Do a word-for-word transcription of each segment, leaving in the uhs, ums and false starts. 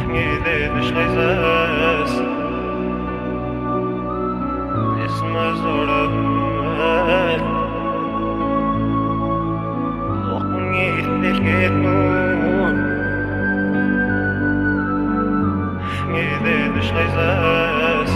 Nigdy nicht reizes Ist mal so dabei Doch nicht geht nur Nigdy nicht reizes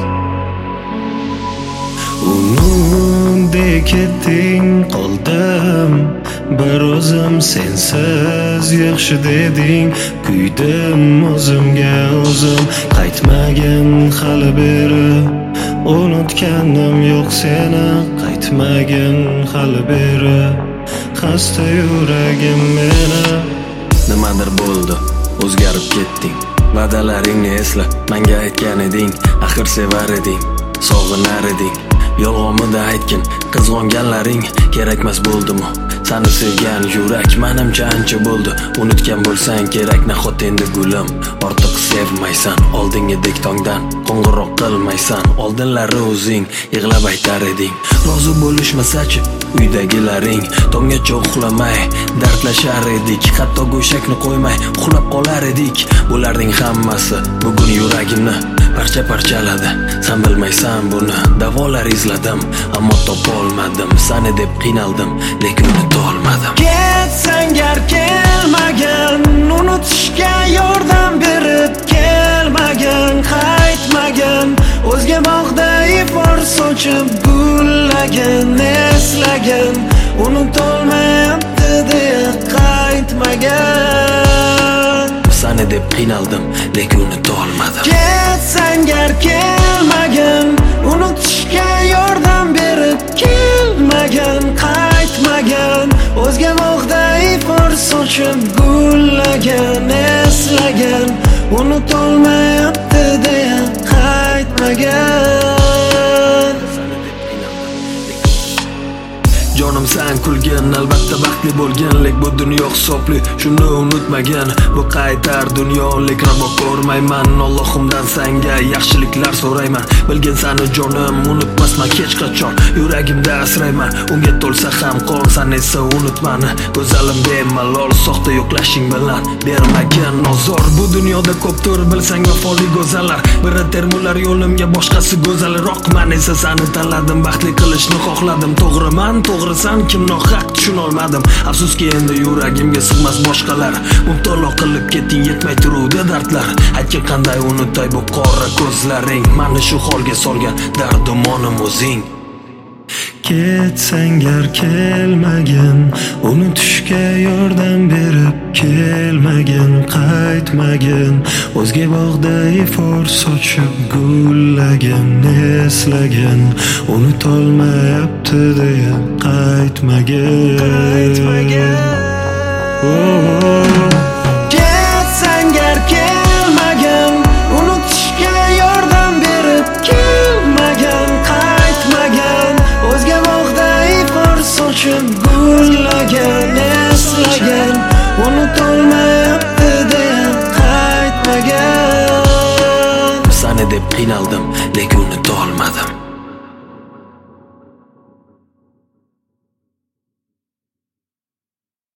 Unudek ketding qoldim bir o'zim sensiz yaxshi deding kuydim o'zimga o'zim qaytmagin hali beri unutganim yo'q seni qaytmagin hali beri xasta yuragim meni nimadir bo'ldi o'zgarib ketding va'dalaringni esla menga aytgan eding axir sevar eding sog'inar eding yolg'onmida aytgin qizg'onganlaring kerakmas bo'ldimi seni sevgan yurak menimcha ancha bo'ldi unutgan bo'lsang kerak nahot endi gulim ortiq sevmaysan oldingidek tongdan qo'ng'iroq qilmaysan oldinlari o'zing yig'lab aytar eding rozi bo'lishmasachi uydagilaring tonggacha uxlamay dardlashar edik hatto go'shakni qo'ymay uxlab qolar edik bularning hammasi bugun yuragimni parcha parchaladi sen bilmaysan buni davolar izladim ammo topolmadim seni deb qiynaldim lekin unuta olmadim ketsang gar kelmagan unutishga yordam berib kelmagan qaytmagan o'zga bog'da ifor sochib gullagan eslagan unutolmayapti deya qaytmagan seni deb qiynaldim lekin unuta olmadim ketsang gar kelmagan unutishga yordam berib kelmagan qaytmagan o'zga bog'da ifor sochib gullagan eslagan unutolmayapti deya qaytmagan jonim sen kulgin albatta baxtli bo'lganlik bu dunyo hisobli shuni unutmagan bu qaytar dunyolik rabo ko'rmayman Allohimdan senga yaxshiliklar so'rayman bilgin seni jonim unutmasman hech qachon yuragimda asrayman unga to'lsa ham qon sen esa unutmani go'zalim bemalol soxta yo'qlashing bilan bermagin nozor bu dunyoda ko'pdir bilsang vafoli go'zallar biri termular yo'limga boshqasi go'zalroq men esa seni tanladim baxtli qilishni xohladim to'g'riman to'g'ri sen kim nohaq tushunolmadim afsuski endi yuragimga sig'mas boshqalar mubtalo qilib ketding yetmay turuvdi dardlar aytgin qanday unutay bu qora ko'zlaring meni shu holga solgan dardumonim o'zing ketsang gar kelmagin unutishga yordam berib kelmagin qaytmagin o'zga bog'da ifor sochib gullagan eslagan unutolmayapti deya qaytmagin qaytmagin ketsang gar kelmagin unutishga yordam berib kelmagan qaytmagan o'zga bog'da ifor sochib gullagan eslagan unutolmayapti deya qaytmagan seni deb qiynaldim lekin unuta olmadim